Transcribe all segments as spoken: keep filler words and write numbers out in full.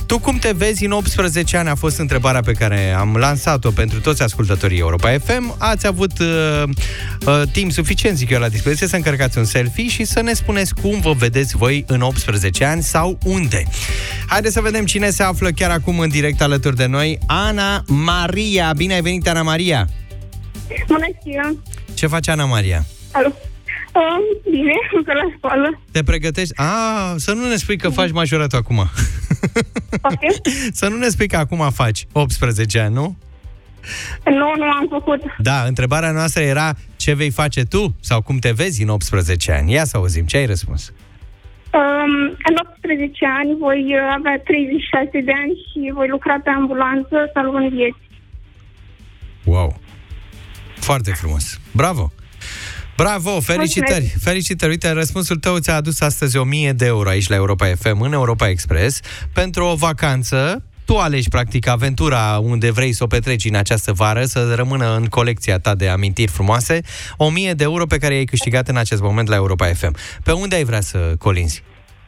Tu cum te vezi în optsprezece ani? A fost întrebarea pe care am lansat-o pentru toți ascultătorii Europa F M. Ați avut uh, uh, timp suficient, zic eu, la dispoziție să încărcați un selfie și să ne spuneți cum vă vedeți voi în optsprezece ani sau unde. Haideți să vedem cine se află chiar acum în direct alături de noi. Ana Maria. Bine ai venit, Ana Maria! Bună ziua! Ce face Ana Maria? Alo. Um, bine, încă la școală. Te pregătești? Ah, să nu ne spui că faci majoratul acum. Okay. Să nu ne spui că acum faci optsprezece ani, nu? Nu, nu am făcut. Da, întrebarea noastră era ce vei face tu sau cum te vezi în optsprezece ani. Ia să auzim, ce ai răspuns? Um, în optsprezece ani voi avea treizeci și șase de ani și voi lucra pe ambulanță salvând vieți. Wow! Foarte frumos! Bravo! Bravo, felicitări, Mulțumesc. felicitări. Uite, răspunsul tău ți-a adus astăzi o mie de euro aici la Europa F M, în Europa Express, pentru o vacanță. Tu alegi, practic, aventura unde vrei să o petreci în această vară, să rămână în colecția ta de amintiri frumoase. o mie de euro pe care i-ai câștigat în acest moment la Europa F M. Pe unde ai vrea să colinzi?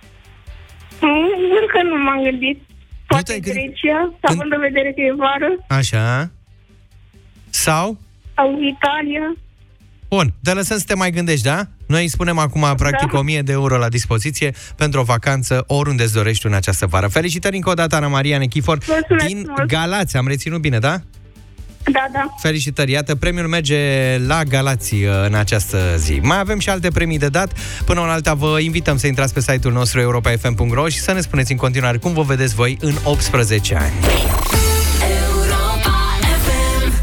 Încă nu m-am gândit. Poate Grecia, Când... având în vedere că e vară. Așa. Sau? Sau Italia. Bun, te lăsăm să te mai gândești, da? Noi îi spunem acum, practic, da. o mie de euro la dispoziție pentru o vacanță oriunde îți dorești în această vară. Felicitări încă o dată, Ana Maria Nechifor, din mult. Galați. Am reținut bine, da? Da, da. Felicitări, iată, premiul merge la Galați în această zi. Mai avem și alte premii de dat. Până în alta vă invităm să intrați pe site-ul nostru europa f m punct r o și să ne spuneți în continuare cum vă vedeți voi în optsprezece ani.